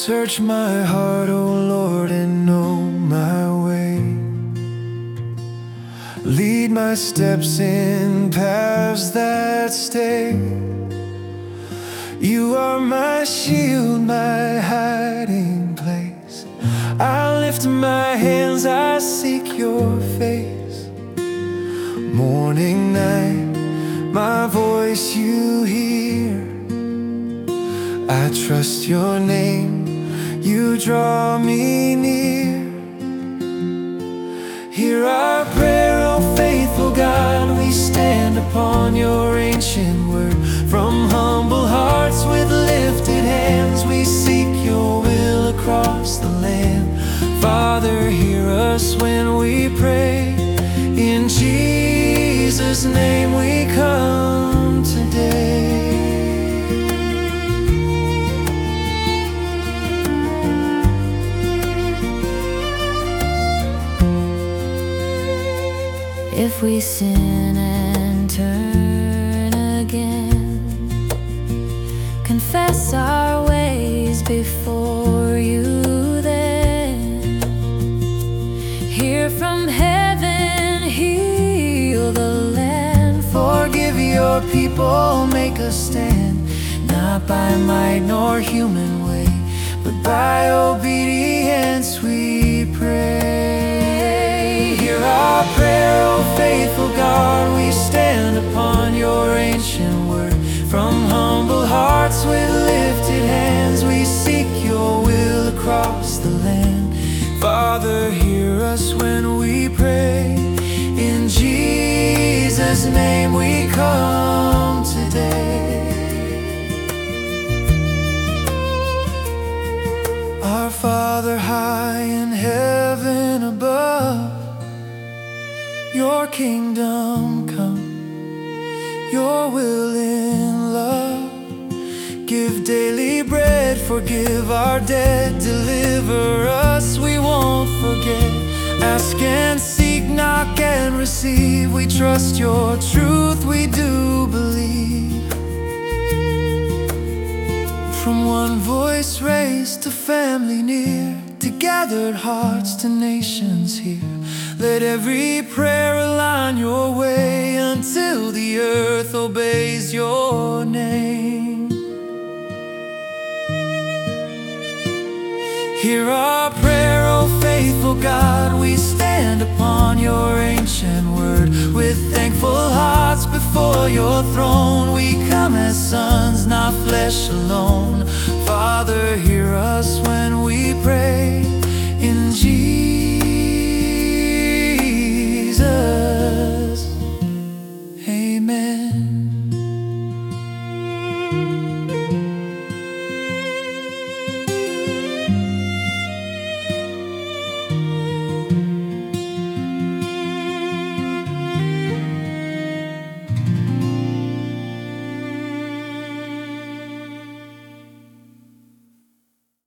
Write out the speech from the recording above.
Search my heart, O Lord, and know my way. Lead my steps in paths that stay. You are my shield, my hiding place. I lift my hands, I seek your face. Morning, night, my voice you hear. I trust your name, you draw me near. Hear our prayer, O faithful God. We stand upon your ancient word. From humble hearts with lifted hands, we seek your will across the land. Father, hear us when we pray. In Jesus' name we come today. If we sin and turn again, confess our ways before you then. Hear from heaven, heal the land. Forgive your people, make us stand. Not by might nor human way, but by obedience we pray. Hear our prayer, O faithful God. We stand upon your ancient word. From humble hearts with lifted hands, we seek your will across the land. Father, hear us when we pray. In Jesus' name we come today. Our Father high in heaven above, your kingdom come, your will in love. Give daily bread, forgive our debt, deliver us, we won't forget. Ask and seek, knock and receive. We trust your truth, we do believe. From one voice raised to family near, to gathered hearts to nations here. Let every prayer align your way until the earth obeys your name. Hear our prayer, O faithful God. We stand upon your ancient word. With thankful hearts before your throne, we come as sons, not flesh alone. Father, hear us when we pray. In Jesus, amen.